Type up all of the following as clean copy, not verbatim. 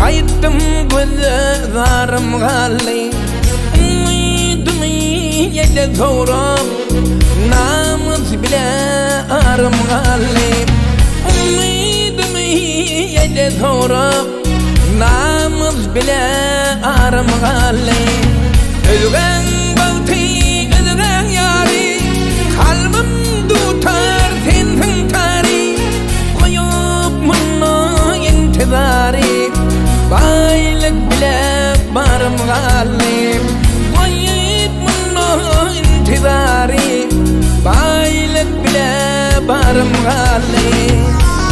Kayıttım gözlerim galli Umidimi yede doğram Namus bile arım galli Umidimi yede doğram Namus bile arım galli Özgen baltı özgen yari Kalbim tutar sensin tari Koyup bunu intizari Baylık bile barım galli Koyup bunu intizari Baylık bile barım galli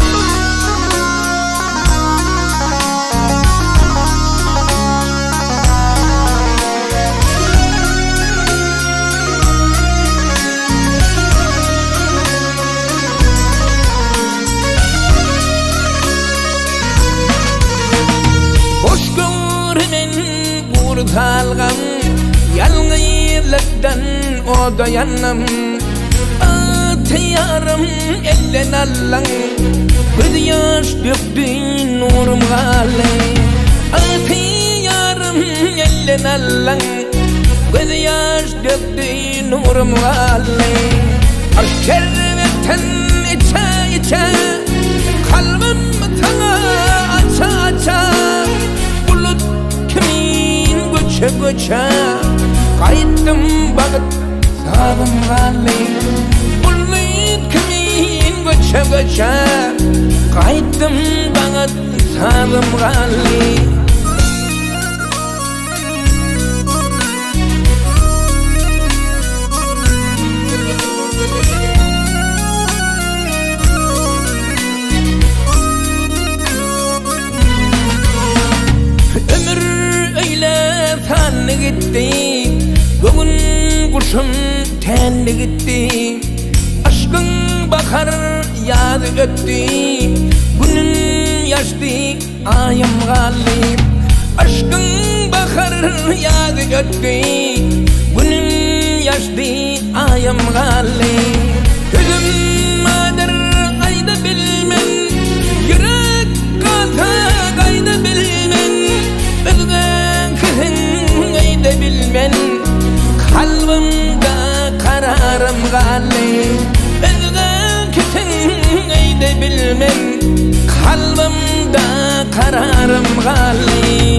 Salgam yalnızlıktan o dayanım Atıyarım elden allan Göz yaş döktü nurum galli Atıyarım elden allan Göz yaş döktü nurum galli Şerbetten içe içe Kalbim sana aça aça Bulut Göçe göçe Kayıttım bağıt sağım galli Bulut kimin göçe göçe Kayıttım bağıt sağım galli Tanrı gitti, bugün kuşum tenli gitti Aşkın bakar yaz öttü, günün yaştı ayım galli Aşkın bakar yaz öttü, günün yaştı ayım galli Gözüm madır ayda bilmem, yürek kalsa ayda bilmem Özgen bilmen kalbimde kararım galli Özgen kesin bilmen kalbimde kararım galli